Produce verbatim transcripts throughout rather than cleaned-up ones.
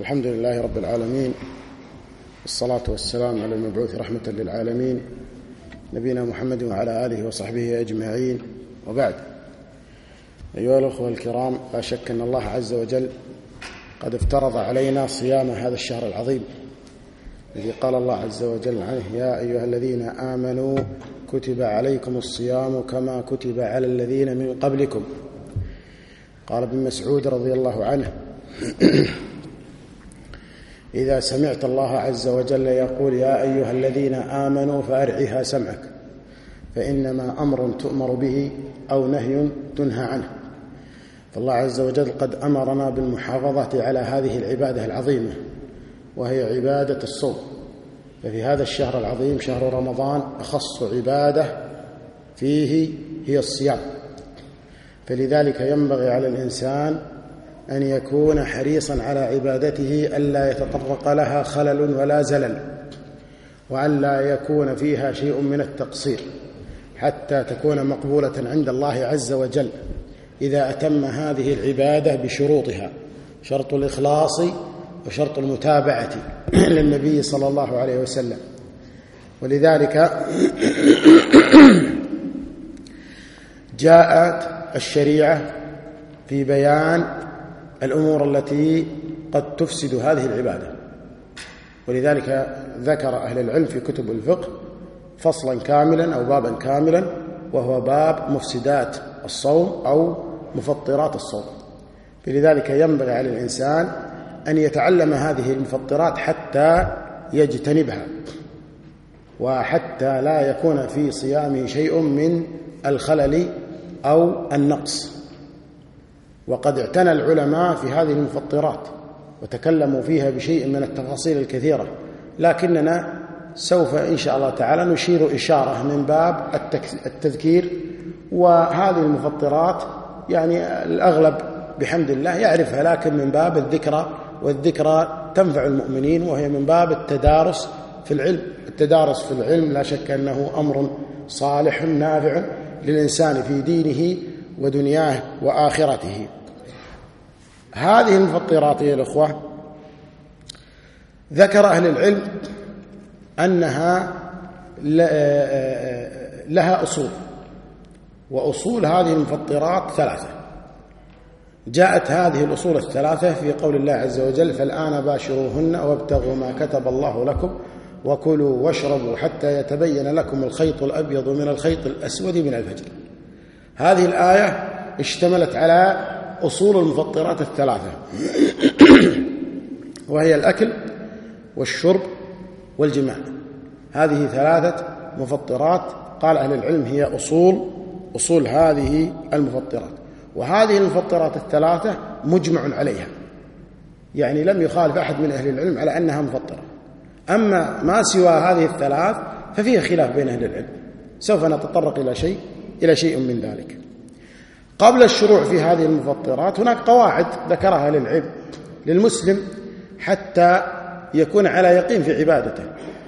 الحمد لله رب العالمين، والصلاة والسلام على المبعوث رحمة للعالمين نبينا محمد وعلى آله وصحبه أجمعين، وبعد. أيها الأخوة الكرام، لا شك أن الله عز وجل قد افترض علينا صيام هذا الشهر العظيم الذي قال الله عز وجل عنه: يا أيها الذين آمنوا كتب عليكم الصيام كما كتب على الذين من قبلكم. قال ابن مسعود رضي الله عنه: إذا سمعت الله عز وجل يقول يا أيها الذين آمنوا فأرعها سمعك، فإنما أمر تؤمر به أو نهي تنهى عنه. فالله عز وجل قد أمرنا بالمحافظة على هذه العبادة العظيمة، وهي عبادة الصوم. ففي هذا الشهر العظيم شهر رمضان أخص عبادة فيه هي الصيام، فلذلك ينبغي على الإنسان أن يكون حريصا على عبادته، ألا يتطرق لها خلل ولا زلل، وأن لا يكون فيها شيء من التقصير، حتى تكون مقبولة عند الله عز وجل إذا أتم هذه العبادة بشروطها: شرط الإخلاص وشرط المتابعة للنبي صلى الله عليه وسلم. ولذلك جاءت الشريعة في بيان الأمور التي قد تفسد هذه العبادة، ولذلك ذكر أهل العلم في كتب الفقه فصلا كاملا أو بابا كاملا، وهو باب مفسدات الصوم أو مفطرات الصوم. فلذلك ينبغي على الإنسان أن يتعلم هذه المفطرات حتى يجتنبها، وحتى لا يكون في صيامه شيء من الخلل أو النقص. وقد اعتنى العلماء في هذه المفطرات وتكلموا فيها بشيء من التفاصيل الكثيرة، لكننا سوف إن شاء الله تعالى نشير إشارة من باب التذكير. وهذه المفطرات يعني الأغلب بحمد الله يعرفها، لكن من باب الذكرى، والذكرى تنفع المؤمنين، وهي من باب التدارس في العلم. التدارس في العلم لا شك أنه أمر صالح نافع للإنسان في دينه ودنياه وآخرته. هذه المفطرات يا الأخوة ذكر أهل العلم أنها لها أصول، وأصول هذه المفطرات ثلاثة. جاءت هذه الأصول الثلاثة في قول الله عز وجل: فالآن باشروهن وابتغوا ما كتب الله لكم وكلوا واشربوا حتى يتبين لكم الخيط الأبيض من الخيط الأسود من الفجر. هذه الآية اشتملت على أصول المفطرات الثلاثة، وهي الأكل والشرب والجماع. هذه ثلاثة مفطرات قال أهل العلم هي أصول أصول هذه المفطرات. وهذه المفطرات الثلاثة مجمع عليها، يعني لم يخالف أحد من أهل العلم على أنها مفطرة. أما ما سوى هذه الثلاث ففيها خلاف بين أهل العلم، سوف نتطرق إلى شيء إلى شيء من ذلك. قبل الشروع في هذه المفطرات هناك قواعد ذكرها للعلم للمسلم حتى يكون على يقين في عبادته،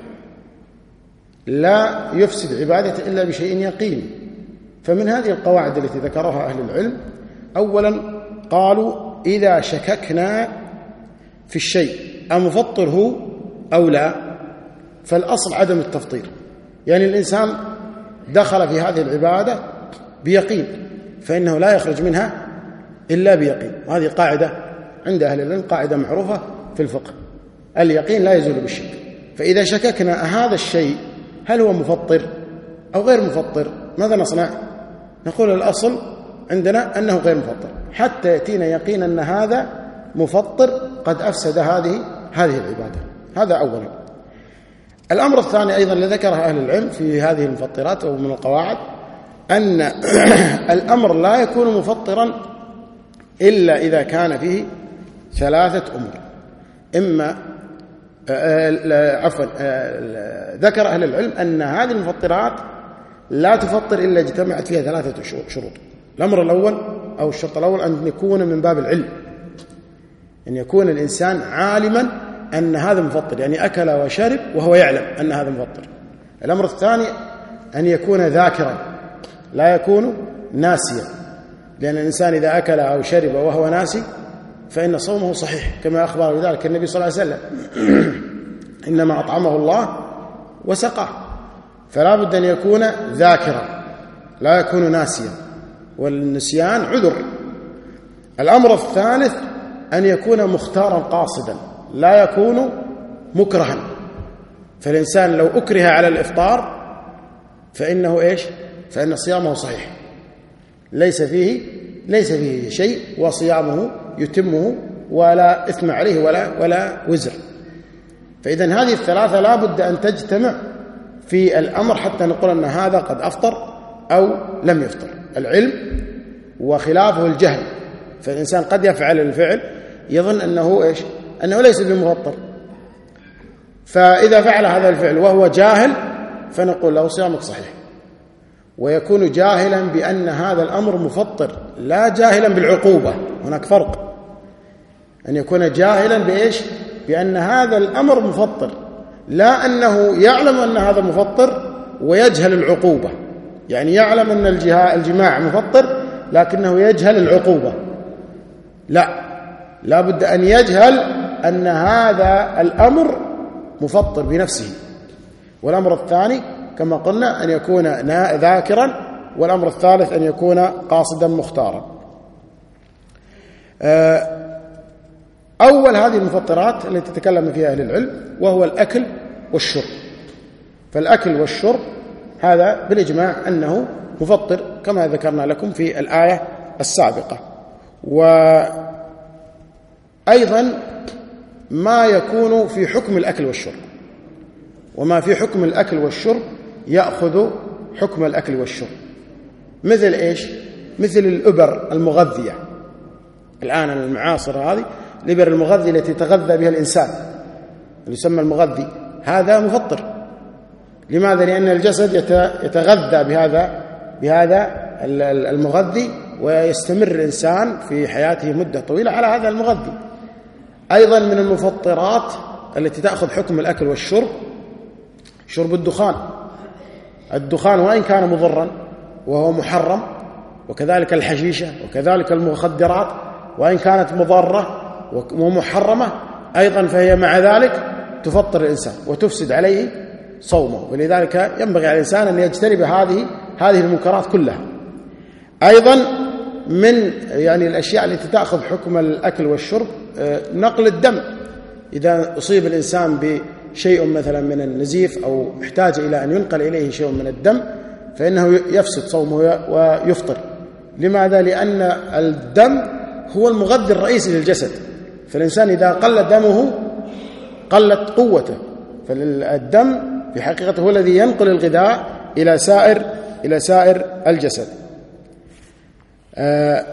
لا يفسد عبادته إلا بشيء يقين. فمن هذه القواعد التي ذكرها أهل العلم: أولا قالوا إذا شككنا في الشيء أمفطر هو أو لا، فالأصل عدم التفطير. يعني الإنسان دخل في هذه العبادة بيقين، فإنه لا يخرج منها إلا بيقين. وهذه قاعدة عند أهل العلم، قاعدة معروفة في الفقه: اليقين لا يزول بالشك. فإذا شككنا هذا الشيء هل هو مفطر أو غير مفطر، ماذا نصنع؟ نقول الأصل عندنا أنه غير مفطر، حتى يأتينا يقين أن هذا مفطر قد أفسد هذه هذه العبادة. هذا أولا. الأمر الثاني أيضا الذي ذكره أهل العلم في هذه المفطرات أو من القواعد أن الأمر لا يكون مفطرا إلا إذا كان فيه ثلاثة أمور. إما عفوا ذكر أهل العلم أن هذه المفطرات لا تفطر إلا اجتمعت فيها ثلاثة شروط. الأمر الأول أو الشرط الأول أن يكون من باب العلم، أن يكون الإنسان عالما أن هذا مفطر، يعني أكل وشرب وهو يعلم أن هذا مفطر. الأمر الثاني أن يكون ذاكرا، لا يكون ناسيا، لأن الإنسان إذا أكل أو شرب وهو ناسي فإن صومه صحيح، كما أخبر بذلك النبي صلى الله عليه وسلم إنما أطعمه الله وسقاه. فلا بد أن يكون ذاكرا لا يكون ناسيا، والنسيان عذر. الأمر الثالث أن يكون مختارا قاصدا لا يكون مكرها. فالإنسان لو أكره على الإفطار فإنه إيش؟ فإن صيامه صحيح، ليس فيه ليس فيه شيء، وصيامه يتمه ولا إثم عليه ولا ولا وزر. فإذا هذه الثلاثة لا بد أن تجتمع في الأمر حتى نقول أن هذا قد أفطر أو لم يفطر. العلم وخلافه الجهل، فالإنسان قد يفعل الفعل يظن أنه إيش؟ أنه ليس بمفطر، فإذا فعل هذا الفعل وهو جاهل فنقول له صيامك صحيح. ويكون جاهلا بأن هذا الأمر مفطر، لا جاهلا بالعقوبة. هناك فرق، أن يكون جاهلا بإيش؟ بأن هذا الأمر مفطر، لا أنه يعلم أن هذا مفطر ويجهل العقوبة. يعني يعلم أن الجماع مفطر لكنه يجهل العقوبة، لا، لا بد أن يجهل أن هذا الأمر مفطر بنفسه. والأمر الثاني كما قلنا أن يكون ذاكرا، والأمر الثالث أن يكون قاصدا مختارا. أول هذه المفطرات التي تتكلم فيها أهل العلم وهو الأكل والشرب. فالأكل والشرب هذا بالإجماع أنه مفطر كما ذكرنا لكم في الآية السابقة. وأيضا ما يكون في حكم الأكل والشرب، وما في حكم الأكل والشرب يأخذ حكم الأكل والشرب. مثل إيش؟ مثل الإبر المغذية. الآن المعاصرة هذه الإبر المغذية التي يتغذى بها الإنسان اللي يسمى المغذي، هذا مفطر. لماذا؟ لأن الجسد يتغذى بهذا بهذا المغذي، ويستمر الإنسان في حياته مدة طويلة على هذا المغذي. أيضا من المفطرات التي تأخذ حكم الأكل والشرب شرب الدخان. الدخان وإن كان مضرا وهو محرم، وكذلك الحشيشة، وكذلك المخدرات وإن كانت مضرة ومحرمة أيضا، فهي مع ذلك تفطر الإنسان وتفسد عليه صومه. ولذلك ينبغي على الإنسان أن يجتنب هذه هذه المنكرات كلها. أيضا من يعني الأشياء التي تأخذ حكم الأكل والشرب نقل الدم. إذا أصيب الإنسان بشيء مثلا من النزيف أو محتاج إلى أن ينقل إليه شيء من الدم فإنه يفسد صومه ويفطر. لماذا؟ لأن الدم هو المغذي الرئيسي للجسد، فالإنسان إذا قل دمه قلت قوته. فالدم في حقيقته هو الذي ينقل الغذاء إلى سائر إلى سائر الجسد. آه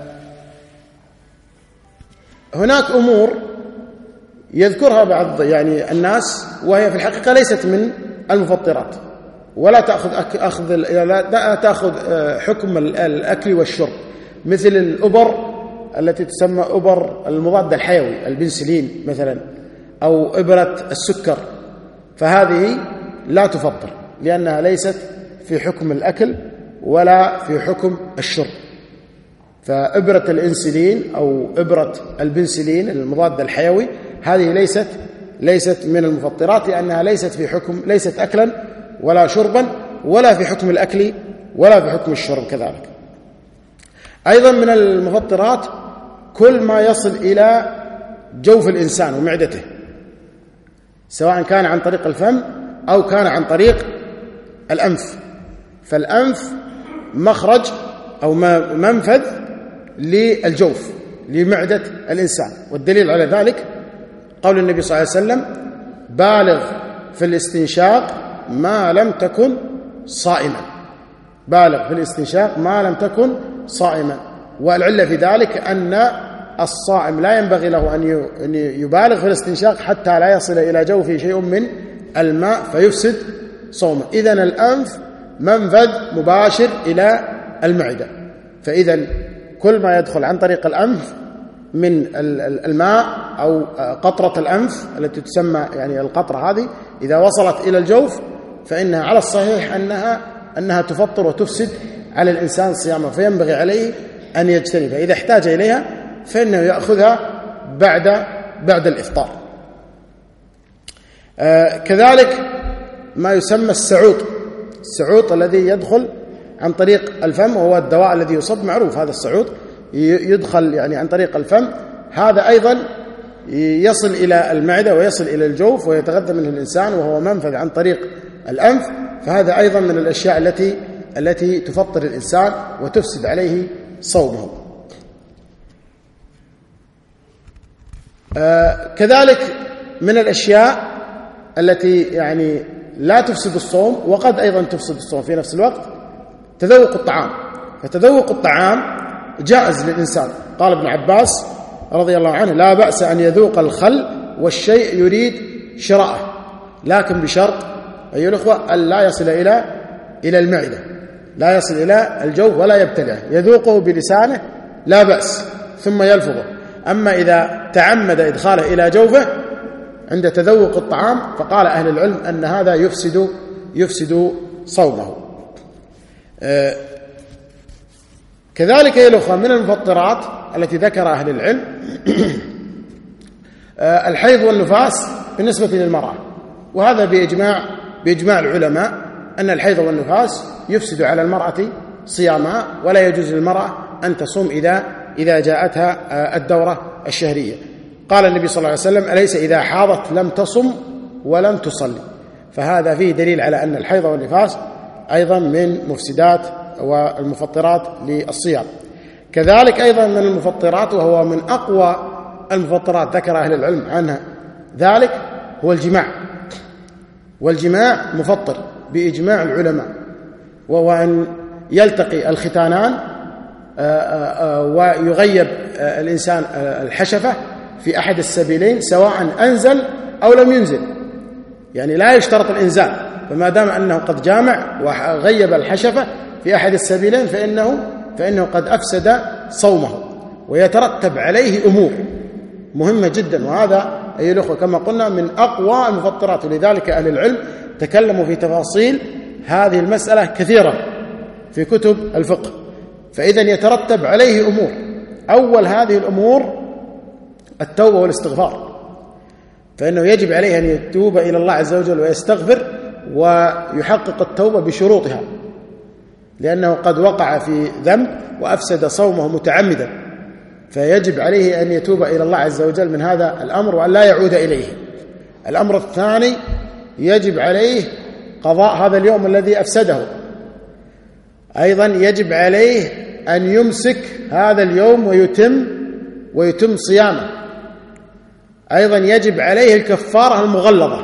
هناك أمور يذكرها بعض يعني الناس وهي في الحقيقة ليست من المفطرات، ولا تأخذ أخذ لا تأخذ حكم الأكل والشرب، مثل الإبر التي تسمى إبر المضاد الحيوي البنسلين مثلا، أو إبرة السكر، فهذه لا تفطر لأنها ليست في حكم الأكل ولا في حكم الشرب. فإبرة الإنسولين أو إبرة البنسلين المضاد الحيوي هذه ليست ليست من المفطرات، لأنها ليست في حكم ليست أكلا ولا شربا ولا في حكم الأكل ولا في حكم الشرب كذلك. أيضا من المفطرات كل ما يصل إلى جوف الإنسان ومعدته، سواء كان عن طريق الفم أو كان عن طريق الأنف. فالأنف مخرج أو منفذ للجوف لمعدة الإنسان، والدليل على ذلك قول النبي صلى الله عليه وسلم: بالغ في الاستنشاق ما لم تكن صائما. بالغ في الاستنشاق ما لم تكن صائما. والعلة في ذلك أن الصائم لا ينبغي له أن يبالغ في الاستنشاق حتى لا يصل إلى جوفه شيء من الماء فيفسد صومه. إذن الأنف منفذ مباشر إلى المعدة، فإذا كل ما يدخل عن طريق الأنف من الماء أو قطرة الأنف التي تسمى يعني القطرة هذه إذا وصلت إلى الجوف فإنها على الصحيح أنها أنها تفطر وتفسد على الإنسان صيامه، فينبغي عليه أن يجتنبها. إذا احتاج إليها فإنه يأخذها بعد بعد الإفطار. آه كذلك ما يسمى السعوط، السعوط الذي يدخل عن طريق الفم، وهو الدواء الذي يصب، معروف هذا السعوط يدخل يعني عن طريق الفم، هذا أيضا يصل إلى المعدة ويصل إلى الجوف ويتغذى منه الإنسان، وهو منفذ عن طريق الأنف، فهذا أيضا من الأشياء التي التي تفطر الإنسان وتفسد عليه صومه. آه كذلك من الأشياء التي يعني لا تفسد الصوم وقد أيضا تفسد الصوم في نفس الوقت تذوق الطعام. فتذوق الطعام جائز للإنسان. قال ابن عباس رضي الله عنه: لا بأس أن يذوق الخل والشيء يريد شراءه، لكن بشرط أيها الأخوة أن لا يصل إلى إلى المعدة، لا يصل إلى الجوف ولا يبتلعه، يذوقه بلسانه لا بأس ثم يلفظه. أما إذا تعمد إدخاله إلى جوفه عند تذوق الطعام فقال أهل العلم أن هذا يفسد يفسد صومه. آه كذلك يا الأخوة من المفطرات التي ذكر أهل العلم آه الحيض والنفاس بالنسبة للمرأة، وهذا بإجماع بإجماع العلماء أن الحيض والنفاس يفسد على المرأة صيامها، ولا يجوز للمرأة أن تصوم إذا إذا جاءتها آه الدورة الشهرية. قال النبي صلى الله عليه وسلم: أليس إذا حاضت لم تصم ولم تصلي؟ فهذا فيه دليل على أن الحيض والنفاس أيضا من مفسدات والمفطرات للصيام. كذلك أيضا من المفطرات، وهو من أقوى المفطرات ذكر أهل العلم عنها ذلك، هو الجماع. والجماع مفطر بإجماع العلماء، وهو أن يلتقي الختانان ويغيب الإنسان الحشفة في أحد السبيلين سواء أنزل أو لم ينزل، يعني لا يشترط الإنزال، فما دام أنه قد جامع وغيب الحشفة في أحد السبيلين فإنه فإنه قد أفسد صومه، ويترتب عليه أمور مهمة جدا. وهذا أيها الأخوة كما قلنا من أقوى المفطرات، ولذلك أهل العلم تكلموا في تفاصيل هذه المسألة كثيرا في كتب الفقه. فإذا يترتب عليه أمور. أول هذه الأمور التوبة والاستغفار، فإنه يجب عليه أن يتوب إلى الله عز وجل ويستغفر ويحقق التوبة بشروطها، لأنه قد وقع في ذنب وأفسد صومه متعمدا، فيجب عليه أن يتوب إلى الله عز وجل من هذا الأمر وأن لا يعود إليه. الأمر الثاني يجب عليه قضاء هذا اليوم الذي أفسده، أيضا يجب عليه أن يمسك هذا اليوم ويتم ويتم صيامه. أيضا يجب عليه الكفارة المغلظة،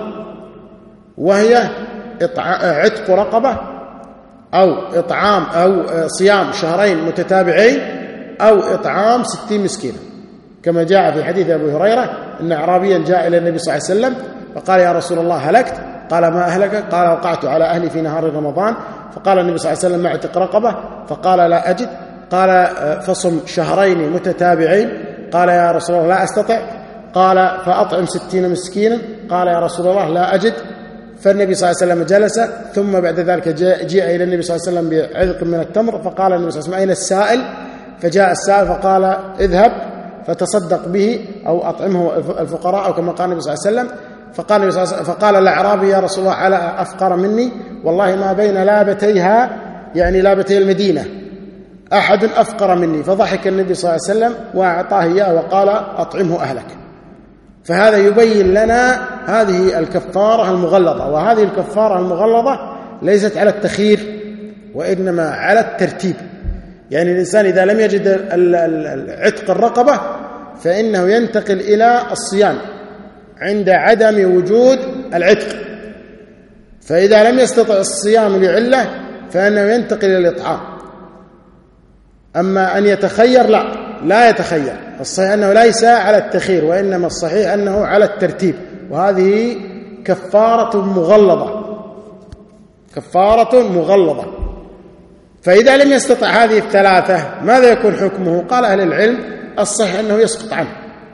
وهي عتق رقبة أو إطعام أو صيام شهرين متتابعين أو إطعام ستين مسكينا، كما جاء في حديث أبي هريرة أن أعرابيا جاء إلى النبي صلى الله عليه وسلم فقال: يا رسول الله هلكت؟ قال: ما أهلك؟ قال: وقعت على أهلي في نهار رمضان. فقال النبي صلى الله عليه وسلم: ما اعتق رقبة؟ فقال: لا أجد. قال: فصم شهرين متتابعين. قال: يا رسول الله لا أستطع. قال: فأطعم ستين مسكينا. قال: يا رسول الله لا أجد. فالنبي صلى الله عليه وسلم جلس، ثم بعد ذلك جاء إلى النبي صلى الله عليه وسلم بعذق من التمر، فقال النبي صلى الله عليه وسلم: أين السائل؟ فجاء السائل فقال: اذهب فتصدق به أو أطعمه الفقراء، أو كما قال النبي صلى الله عليه وسلم. فقال النبي صلى الله عليه وسلم: فقال الأعرابي: يا رسول الله على أفقر مني، والله ما بين لابتيها يعني لابتي المدينة أحد أفقر مني. فضحك النبي صلى الله عليه وسلم وأعطاه إياه وقال: أطعمه أهلك. فهذا يبين لنا هذه الكفارة المغلظة، وهذه الكفارة المغلظة ليست على التخيير وإنما على الترتيب. يعني الإنسان إذا لم يجد عتق الرقبة فإنه ينتقل إلى الصيام عند عدم وجود العتق، فإذا لم يستطع الصيام لعلة فإنه ينتقل إلى الإطعام. أما أن يتخير لا لا يتخير، الصحيح أنه ليس على التخير وإنما الصحيح أنه على الترتيب، وهذه كفارة مغلظة كفارة مغلظة. فإذا لم يستطع هذه الثلاثة ماذا يكون حكمه؟ قال أهل العلم الصحيح أنه يسقط عنه،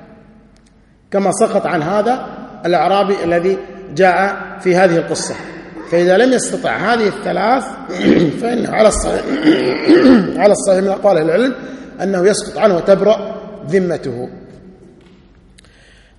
كما سقط عن هذا الأعرابي الذي جاء في هذه القصة. فإذا لم يستطع هذه الثلاث فإنه على الصحيح على الصحيح من أقوال أهل العلم أنه يسقط عنه وتبرأ ذمته.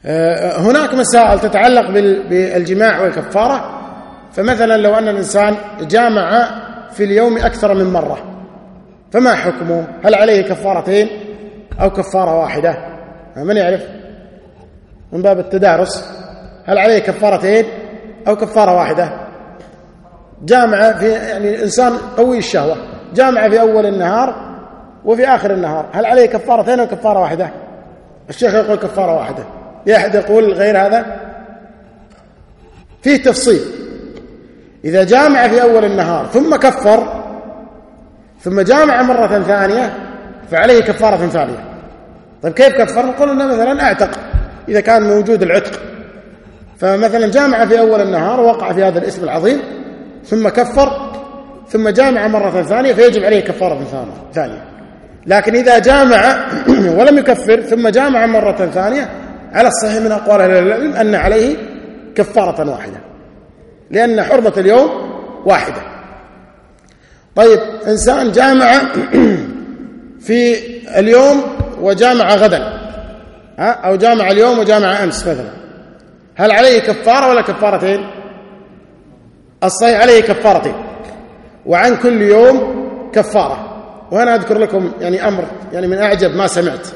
هناك مسائل تتعلق بالجماع والكفارة. فمثلا لو أن الإنسان جامع في اليوم أكثر من مرة فما حكمه؟ هل عليه كفارتين أو كفارة واحدة؟ من يعرف من باب التدارس؟ هل عليه كفارتين أو كفارة واحدة؟ جامع في يعني إنسان قوي الشهوة جامع في أول النهار وفي آخر النهار، هل عليه كفارتين أو كفارة واحدة؟ الشيخ يقول كفارة واحدة، يا أحد يقول غير هذا؟ فيه تفصيل. إذا جامع في أول النهار ثم كفر ثم جامع مرة ثانية فعليه كفارة ثانية. طيب كيف كفر؟ نقول إنه مثلا أعتق إذا كان موجود العتق، فمثلا جامع في أول النهار ووقع في هذا الاسم العظيم ثم كفر ثم جامع مرة ثانية فيجب عليه كفارة ثانية. لكن إذا جامع ولم يكفر ثم جامع مرة ثانية على الصحيح من أقوال أهل العلم أن عليه كفارة واحدة، لأن حرمة اليوم واحدة. طيب إنسان جامع في اليوم وجامع غدا، أو جامع اليوم وجامع أمس مثلا، هل عليه كفارة ولا كفارتين؟ الصحيح عليه كفارتين، وعن كل يوم كفارة. وأنا أذكر لكم يعني أمر يعني من أعجب ما سمعت.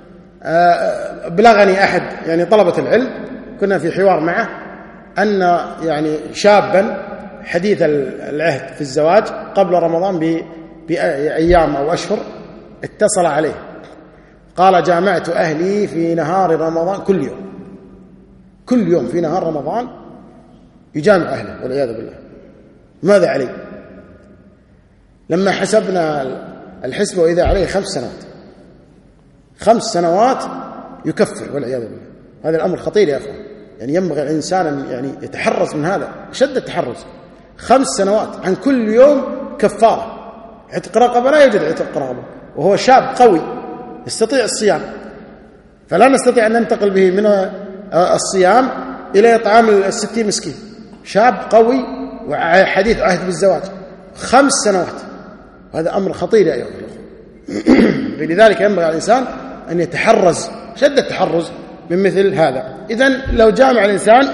بلغني أحد يعني طلبة العلم كنا في حوار معه أن يعني شابا حديث العهد في الزواج قبل رمضان بأيام أو أشهر اتصل عليه قال جامعت أهلي في نهار رمضان كل يوم، كل يوم في نهار رمضان يجامع أهله والعياذ بالله. ماذا عليه؟ لما حسبنا الحسب وإذا عليه خمس سنوات خمس سنوات يكفر والعياذ بالله. هذا الأمر خطير يا أخوان، يعني ينبغي الإنسان أن يعني يتحرز من هذا شد التحرز. خمس سنوات عن كل يوم كفارة. عتق رقبة لا يوجد عتق رقبة وهو شاب قوي يستطيع الصيام، فلا نستطيع أن ننتقل به من الصيام إلى إطعام الستين مسكين. شاب قوي وحديث عهد بالزواج خمس سنوات، هذا أمر خطير يا أيها الأخوة. فلذلك ينبغي على الإنسان أن يتحرز شد التحرز من مثل هذا. إذن لو جامع الإنسان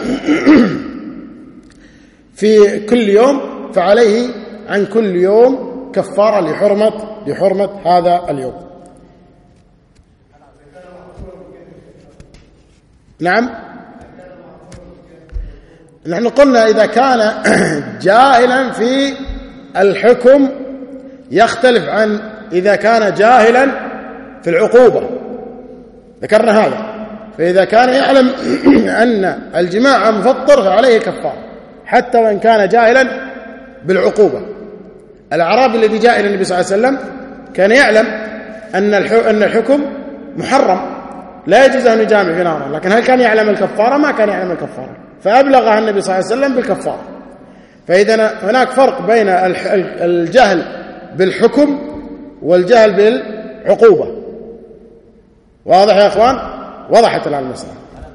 في كل يوم فعليه عن كل يوم كفارة لحرمة لحرمة هذا اليوم. نعم، نحن قلنا إذا كان جاهلا في الحكم يختلف عن إذا كان جاهلا في العقوبة، ذكرنا هذا. فإذا كان يعلم أن الجماع مفطر فعليه كفارة حتى وإن كان جاهلا بالعقوبة. الأعرابي الذي جاء إلى النبي صلى الله عليه وسلم كان يعلم أن أن الحكم محرم لا يجوز أن يجامع في نهار، لكن هل كان يعلم الكفارة؟ ما كان يعلم الكفارة، فأبلغها النبي صلى الله عليه وسلم بالكفارة. فإذا هناك فرق بين الجهل بالحكم والجهل بالعقوبة. واضح يا أخوان؟ وضحت الآن المسألة.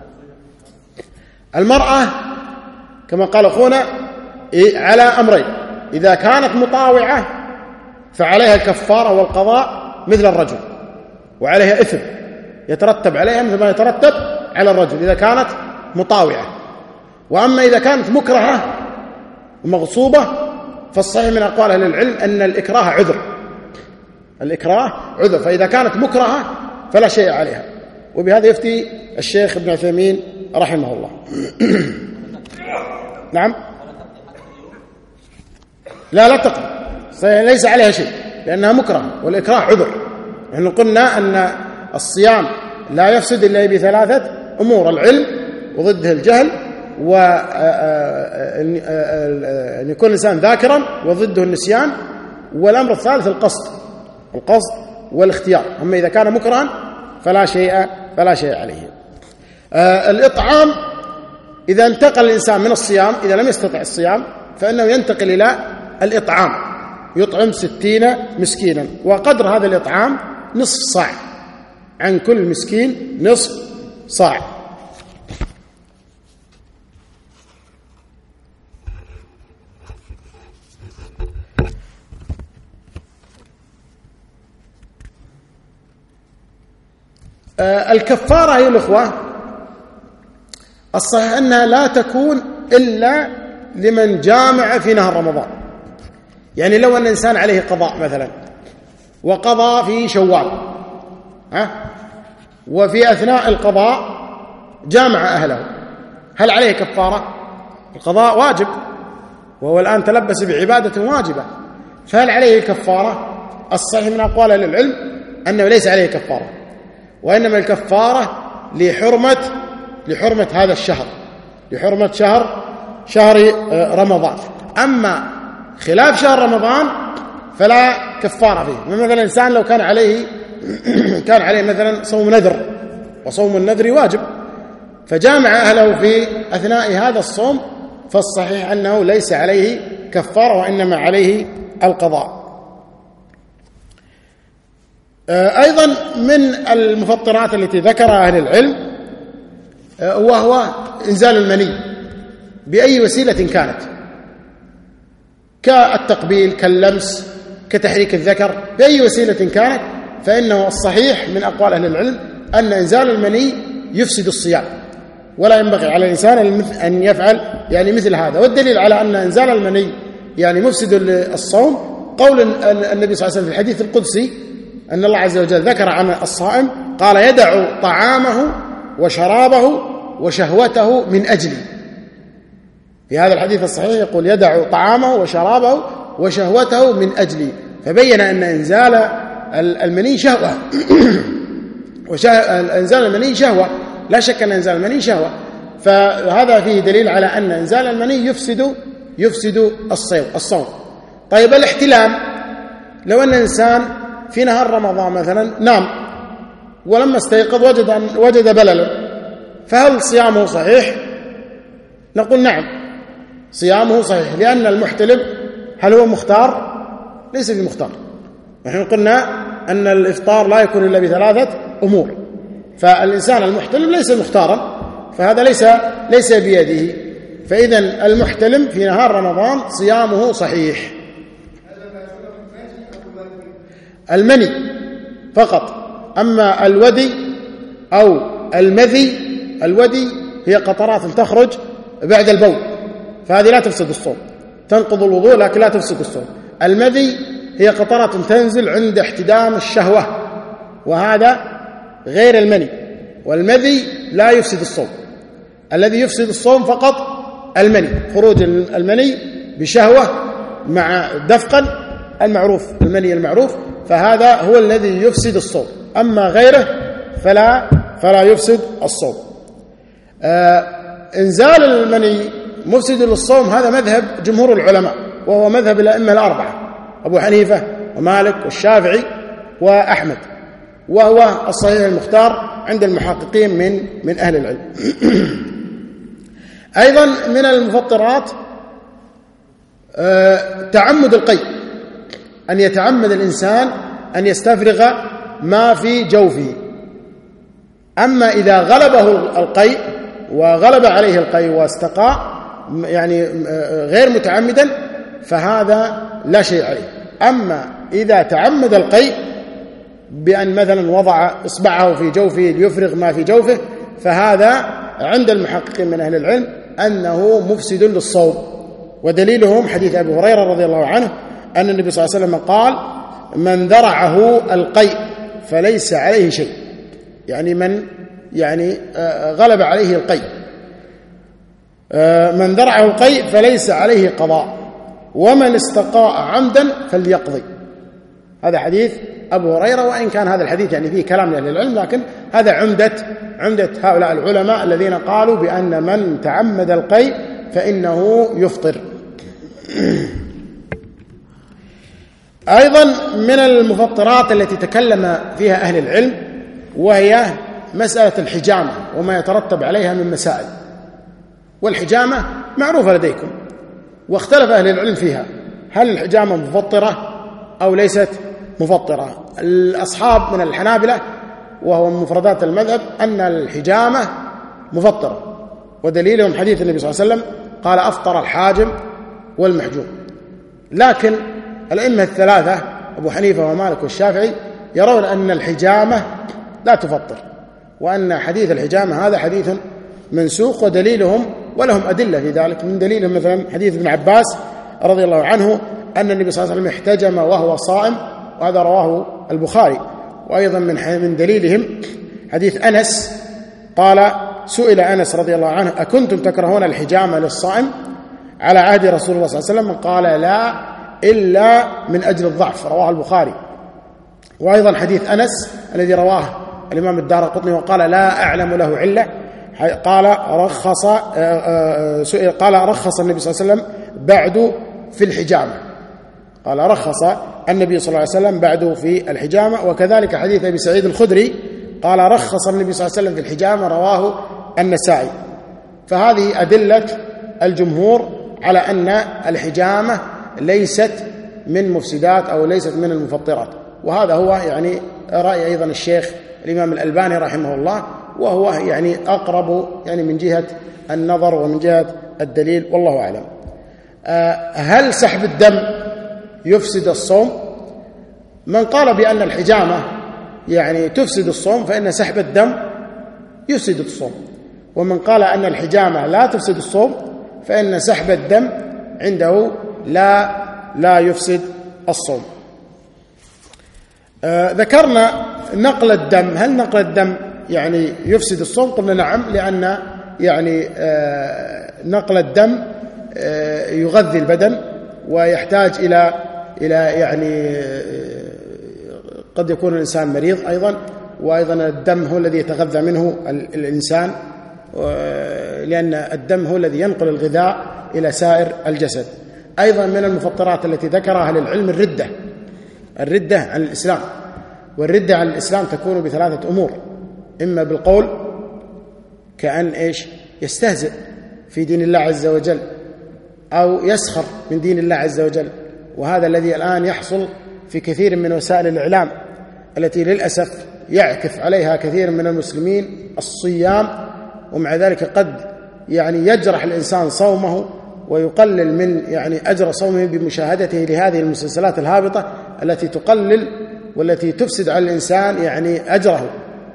المرأة كما قال أخونا على أمرين: إذا كانت مطاوعة فعليها الكفارة والقضاء مثل الرجل، وعليها إثم يترتب عليها مثل ما يترتب على الرجل إذا كانت مطاوعة. وأما إذا كانت مكرهة ومغصوبة فالصحيح من أقوال أهل العلم أن الإكراه عذر، الإكراه عذر، فإذا كانت مكرهة فلا شيء عليها. وبهذا يفتي الشيخ ابن عثيمين رحمه الله. نعم، لا لا تقضي، ليس عليها شيء لأنها مكرهة، والإكراه عذر. نحن قلنا أن الصيام لا يفسد إلا بثلاثة أمور: العلم وضده الجهل، وأن يكون الإنسان ذاكرا وضده النسيان، والأمر الثالث القصد القصد والاختيار. أما إذا كان مكرها فلا شيء فلا شيء عليه. آه الإطعام إذا انتقل الإنسان من الصيام، إذا لم يستطع الصيام فإنه ينتقل إلى الإطعام، يطعم ستين مسكينا، وقدر هذا الإطعام نصف صاع، عن كل مسكين نصف صاع. آه الكفارة أيها الأخوة الصحيح أنها لا تكون إلا لمن جامع في نهار رمضان. يعني لو أن إنسان عليه قضاء مثلا وقضى في شوال، ها، وفي أثناء القضاء جامع أهله، هل عليه كفارة؟ القضاء واجب، وهو الآن تلبس بعبادة واجبة، فهل عليه كفارة؟ الصحيح من أقوال أهل العلم أنه ليس عليه كفارة، وإنما الكفارة لحرمة لحرمة هذا الشهر، لحرمة شهر شهر رمضان. أما خلاف شهر رمضان فلا كفارة فيه. مثلا إنسان لو كان عليه كان عليه مثلا صوم نذر، وصوم النذر واجب، فجامع أهله في أثناء هذا الصوم، فالصحيح أنه ليس عليه كفارة، وإنما عليه القضاء. أيضا من المفطرات التي ذكرها أهل العلم وهو إنزال المني بأي وسيلة كانت، كالتقبيل، كاللمس، كتحريك الذكر، بأي وسيلة كانت، فإنه الصحيح من أقوال أهل العلم أن إنزال المني يفسد الصيام، ولا ينبغي على الإنسان أن يفعل يعني مثل هذا. والدليل على أن إنزال المني يعني مفسد الصوم قول النبي صلى الله عليه وسلم في الحديث القدسي أن الله عز وجل ذكر عن الصائم قال: يدع طعامه وشرابه وشهوته من أجلي. في هذا الحديث الصحيح يقول: يدع طعامه وشرابه وشهوته من أجلي، فبين أن إنزال المني شهوة وإنزال المني شهوة، لا شك أن إنزال المني شهوة، فهذا فيه دليل على أن إنزال المني يفسد يفسد الصوم. طيب الاحتلام، لو أن إنسان في نهار رمضان مثلا نام ولما استيقظ وجد وجد بللا، فهل صيامه صحيح؟ نقول نعم، صيامه صحيح، لأن المحتلم هل هو مختار؟ ليس بمختار. نحن قلنا أن الإفطار لا يكون إلا بثلاثة أمور، فالإنسان المحتلم ليس مختارا، فهذا ليس ليس بيده، فإذا المحتلم في نهار رمضان صيامه صحيح. المني فقط، أما الودي أو المذي، الودي هي قطرات تخرج بعد البول، فهذه لا تفسد الصوم، تنقض الوضوء لكن لا تفسد الصوم. المذي هي قطرات تنزل عند احتدام الشهوة، وهذا غير المني، والمذي لا يفسد الصوم. الذي يفسد الصوم فقط المني، خروج المني بشهوة مع دفقا المعروف، المني المعروف، فهذا هو الذي يفسد الصوم. أما غيره فلا فلا يفسد الصوم. آه إنزال المني مفسد للصوم، هذا مذهب جمهور العلماء، وهو مذهب الأئمة الأربعة: أبو حنيفة ومالك والشافعي وأحمد، وهو الصحيح المختار عند المحققين من من أهل العلم. أيضا من المفطرات آه تعمد القيء، أن يتعمد الإنسان أن يستفرغ ما في جوفه. أما إذا غلبه القيء وغلب عليه القيء واستقاء يعني غير متعمدا فهذا لا شيء عليه. أما إذا تعمد القيء بأن مثلا وضع إصبعه في جوفه ليفرغ ما في جوفه، فهذا عند المحققين من أهل العلم أنه مفسد للصوم، ودليلهم حديث أبي هريرة رضي الله عنه أن النبي صلى الله عليه وسلم قال: من ذرعه القيء فليس عليه شيء، يعني من يعني غلب عليه القيء، من ذرعه القيء فليس عليه قضاء، ومن استقاء عمدا فليقضي. هذا حديث أبو هريرة، وإن كان هذا الحديث يعني فيه كلام لأهل العلم، لكن هذا عمدة عمدة هؤلاء العلماء الذين قالوا بأن من تعمد القيء فإنه يفطر. أيضا من المفطرات التي تكلم فيها أهل العلم وهي مسألة الحجامة وما يترتب عليها من مسائل. والحجامة معروفة لديكم، واختلف أهل العلم فيها، هل الحجامة مفطرة أو ليست مفطرة. الأصحاب من الحنابلة وهو من مفردات المذهب أن الحجامة مفطرة، ودليلهم حديث النبي صلى الله عليه وسلم قال: أفطر الحاجم والمحجوم. لكن الأئمة الثلاثة أبو حنيفة ومالك والشافعي يرون أن الحجامة لا تفطر، وأن حديث الحجامة هذا حديث منسوخ ودليلهم، ولهم أدلة في ذلك. من دليلهم مثلا حديث ابن عباس رضي الله عنه أن النبي صلى الله عليه وسلم احتجم وهو صائم، وهذا رواه البخاري. وأيضا من من دليلهم حديث أنس قال: سئل أنس رضي الله عنه: أكنتم تكرهون الحجامة للصائم على عهد رسول الله صلى الله عليه وسلم؟ قال: لا، إلا من أجل الضعف، رواه البخاري. وأيضا حديث أنس الذي رواه الإمام الدارقطني وقال: لا أعلم له علة، قال رخص سئل قال رخص النبي صلى الله عليه وسلم بعد في الحجامة، قال رخص النبي صلى الله عليه وسلم بعد في الحجامة. وكذلك حديث أبي سعيد الخدري قال رخص النبي صلى الله عليه وسلم في الحجامة، رواه النسائي. فهذه أدلة الجمهور على أن الحجامة ليست من مفسدات أو ليست من المفطرات، وهذا هو يعني رأي أيضا الشيخ الإمام الألباني رحمه الله، وهو يعني أقرب يعني من جهة النظر ومن جهة الدليل، والله أعلم. هل سحب الدم يفسد الصوم؟ من قال بأن الحجامة يعني تفسد الصوم فإن سحب الدم يفسد الصوم، ومن قال أن الحجامة لا تفسد الصوم فإن سحب الدم عنده لا لا يفسد الصوم. آه ذكرنا نقل الدم، هل نقل الدم يعني يفسد الصوم؟ قلنا نعم، لأن يعني آه نقل الدم آه يغذي البدن ويحتاج إلى إلى يعني آه قد يكون الإنسان مريض أيضا، وأيضا الدم هو الذي يتغذى منه الإنسان، لأن الدم هو الذي ينقل الغذاء إلى سائر الجسد. أيضا من المفطرات التي ذكرها أهل العلم الردة، الردة عن الإسلام. والردة عن الإسلام تكون بثلاثة أمور: إما بالقول كأن إيش يستهزئ في دين الله عز وجل، أو يسخر من دين الله عز وجل، وهذا الذي الآن يحصل في كثير من وسائل الإعلام التي للأسف يعكف عليها كثير من المسلمين الصيام، ومع ذلك قد يعني يجرح الإنسان صومه ويقلل من يعني أجر صومه بمشاهدته لهذه المسلسلات الهابطة التي تقلل والتي تفسد على الإنسان يعني أجره،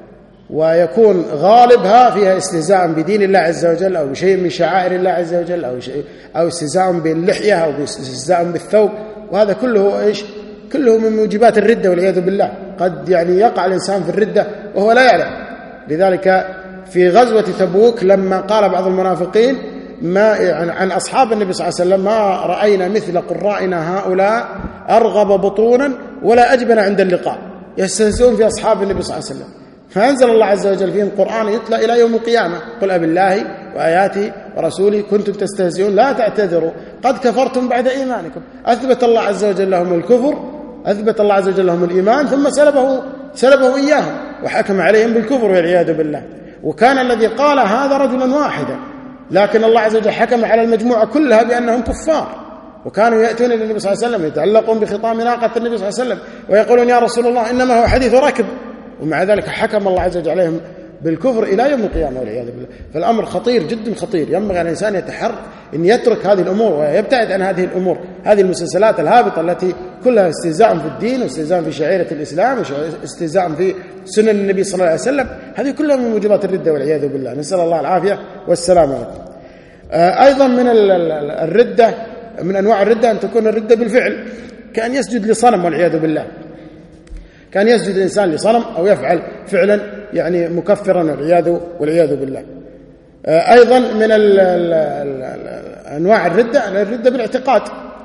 ويكون غالبها فيها استهزاء بدين الله عز وجل أو بشيء من شعائر الله عز وجل، أو شيء أو استهزاء باللحية أو استهزاء بالثوب، وهذا كله إيش كله من موجبات الردة والعياذ بالله. قد يعني يقع الإنسان في الردة وهو لا يعلم. لذلك في غزوة تبوك لما قال بعض المنافقين ما يعني عن أصحاب النبي صلى الله عليه وسلم: ما رأينا مثل قرائنا هؤلاء أرغب بطونا ولا أجبن عند اللقاء، يستهزئون في أصحاب النبي صلى الله عليه وسلم. فأنزل الله عز وجل فيهم القرآن يتلى إلى يوم القيامة: قل أبالله وآياته ورسوله كنتم تستهزئون لا تعتذروا قد كفرتم بعد إيمانكم. أثبت الله عز وجل لهم الكفر، أثبت الله عز وجل لهم الإيمان، ثم سلبه سلبه إياهم وحكم عليهم بالكفر والعياذ بالله. وكان الذي قال هذا رجلا واحدا، لكن الله عز وجل حكم على المجموعة كلها بأنهم كفار. وكانوا يأتون إلى النبي صلى الله عليه وسلم يتعلقون بخطام ناقة النبي صلى الله عليه وسلم ويقولون: يا رسول الله إنما هو حديث ركب، ومع ذلك حكم الله عز وجل عليهم بالكفر إلى يوم القيامة والعياذ بالله. فالأمر خطير جدا خطير، ينبغي على الإنسان يتحرك أن يترك هذه الأمور ويبتعد عن هذه الأمور، هذه المسلسلات الهابطة التي كلها استهزاء في الدين واستهزاء في شعيرة الإسلام واستهزاء في سنن النبي صلى الله عليه وسلم، هذه كلها من موجبات الردة والعياذ بالله. نسأل الله العافية والسلامة. أيضا من الردة، من أنواع الردة أن تكون الردة بالفعل، كأن يسجد لصنم والعياذ بالله، كان يسجد الإنسان لصنم أو يفعل فعلا يعني مكفرا والعياذ والعياذ بالله. أيضا من ال ال ال أنواع الردة الردة بالاعتقاد،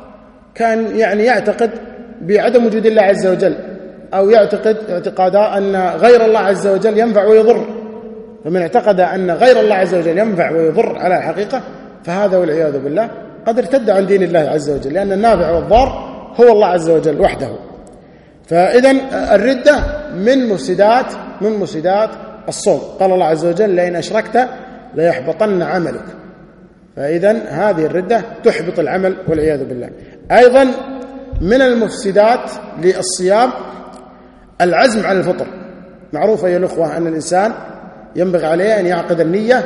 كان يعني يعتقد بعدم وجود الله عز وجل، أو يعتقد اعتقادا أن غير الله عز وجل ينفع ويضر، فمن اعتقد أن غير الله عز وجل ينفع ويضر على الحقيقة فهذا والعياذ بالله قد ارتد عن دين الله عز وجل، لأن النافع والضار هو الله عز وجل وحده. فإذا الردة من مفسدات من مفسدات الصوم. قال الله عز وجل: لئن أشركت ليحبطن عملك. فإذا هذه الردة تحبط العمل والعياذ بالله. أيضا من المفسدات للصيام العزم على الفطر. معروف أيها الأخوة أن الإنسان ينبغي عليه أن يعقد النية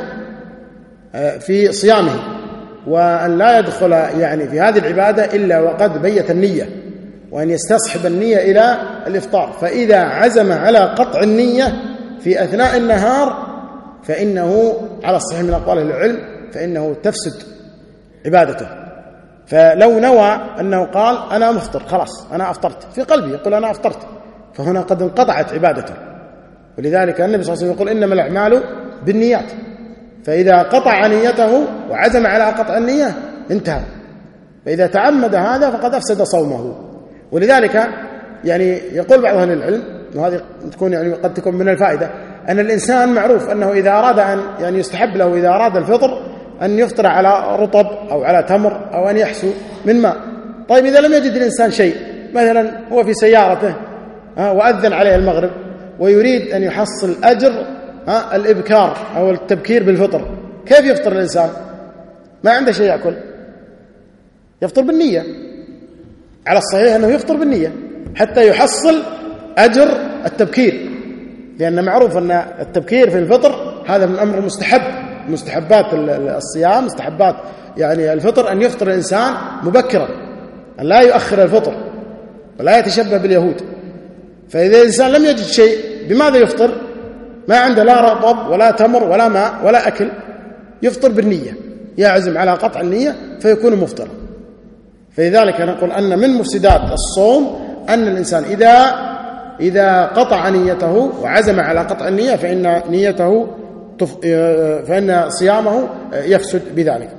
في صيامه، وأن لا يدخل يعني في هذه العبادة إلا وقد بيت النية، وأن يستصحب النية إلى الإفطار. فإذا عزم على قطع النية في أثناء النهار فإنه على الصحيح من أقوال العلم فإنه تفسد عبادته. فلو نوى أنه قال أنا مفطر خلاص أنا أفطرت في قلبي يقول أنا أفطرت، فهنا قد انقطعت عبادته. ولذلك النبي صلى الله عليه وسلم يقول إنما الأعمال بالنيات، فإذا قطع نيته وعزم على قطع النية انتهى. فإذا تعمد هذا فقد أفسد صومه. ولذلك يعني يقول بعض أهل العلم، وهذه تكون يعني قد تكون من الفائدة، أن الإنسان معروف أنه إذا أراد أن يعني يستحب له إذا أراد الفطر أن يفطر على رطب أو على تمر أو أن يحسو من ماء. طيب إذا لم يجد الإنسان شيء، مثلا هو في سيارته وأذن عليه المغرب ويريد أن يحصل أجر الإبكار أو التبكير بالفطر، كيف يفطر الإنسان؟ ما عنده شيء يأكل، يفطر بالنية. على الصحيح أنه يفطر بالنية حتى يحصل أجر التبكير، لأن معروف أن التبكير في الفطر هذا من أمر مستحب، مستحبات الصيام، مستحبات يعني الفطر أن يفطر الإنسان مبكرا، أن لا يؤخر الفطر ولا يتشبه باليهود. فإذا الإنسان لم يجد شيء بماذا يفطر؟ ما عنده لا رطب ولا تمر ولا ماء ولا أكل، يفطر بالنية، يعزم على قطع النية فيكون مفطرا. فلذلك نقول أن من مفسدات الصوم أن الإنسان إذا إذا قطع نيته وعزم على قطع النية فإن نيته تف... فإن صيامه يفسد بذلك.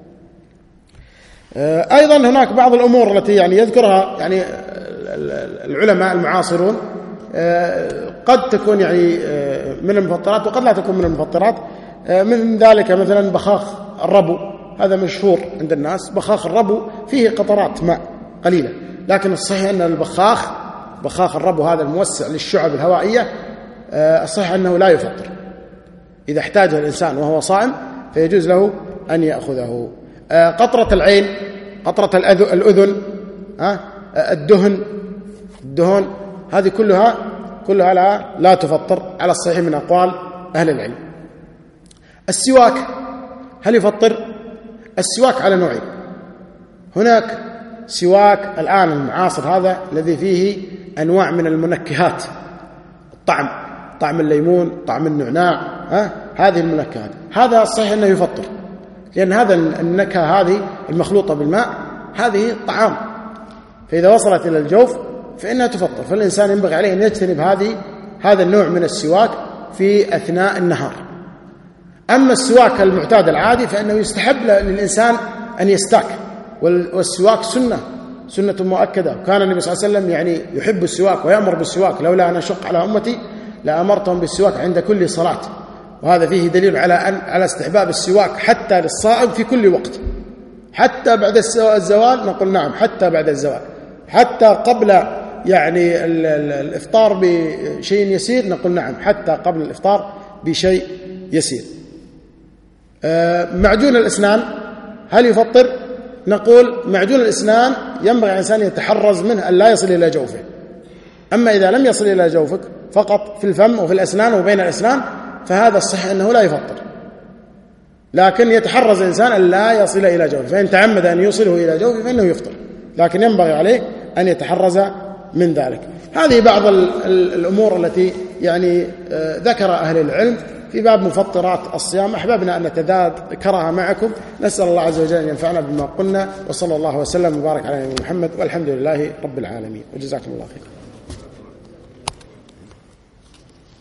أيضا هناك بعض الأمور التي يعني يذكرها يعني العلماء المعاصرون قد تكون يعني من المفطرات وقد لا تكون من المفطرات. من ذلك مثلا بخاخ الربو، هذا مشهور عند الناس. بخاخ الربو فيه قطرات ماء قليلة، لكن الصحيح أن البخاخ بخاخ الربو هذا الموسع للشعب الهوائية الصحيح أنه لا يفطر. إذا احتاجه الإنسان وهو صائم فيجوز له أن يأخذه. قطرة العين، قطرة الأذن، الدهن الدهن هذه كلها كلها لا, لا تفطر على الصحيح من أقوال أهل العلم. السواك هل يفطر؟ السواك على نوعين. هناك سواك الآن المعاصر هذا الذي فيه أنواع من المنكهات، الطعم، طعم الليمون، طعم النعناع، ها؟ هذه المنكهات، هذا الصحيح أنه يفطر، لأن هذا النكهة هذه المخلوطة بالماء هذه طعام، فإذا وصلت إلى الجوف فإنها تفطر. فالإنسان ينبغي عليه أن يجتنب هذه هذا النوع من السواك في أثناء النهار. أما السواك المعتاد العادي فإنه يستحب للإنسان أن يستاك، والسواك سنة سنة مؤكدة. كان النبي صلى الله عليه وسلم يعني يحب السواك ويأمر بالسواك، لولا أن أشق على أمتي لأمرتهم بالسواك عند كل صلاة. وهذا فيه دليل على أن على استحباب السواك حتى للصائم في كل وقت، حتى بعد الزوال نقول نعم، حتى بعد الزوال، حتى قبل يعني الإفطار بشيء يسير نقول نعم، حتى قبل الإفطار بشيء يسير. معجون الأسنان هل يفطر؟ نقول معجون الأسنان ينبغي على الإنسان يتحرز منه أن لا يصل إلى جوفه. أما إذا لم يصل إلى جوفك فقط في الفم وفي الأسنان وبين الأسنان فهذا الصحيح أنه لا يفطر، لكن يتحرز الإنسان أن لا يصل إلى جوفه، فإن تعمد أن يوصله إلى جوفه فإنه يفطر، لكن ينبغي عليه أن يتحرز من ذلك. هذه بعض الأمور التي يعني ذكر أهل العلم في باب مفطرات الصيام. أحببنا أن نتذكرها معكم. نسأل الله عز وجل أن ينفعنا بما قلنا، وصلى الله وسلم وبارك على نبينا محمد، والحمد لله رب العالمين، وجزاكم الله خيرا.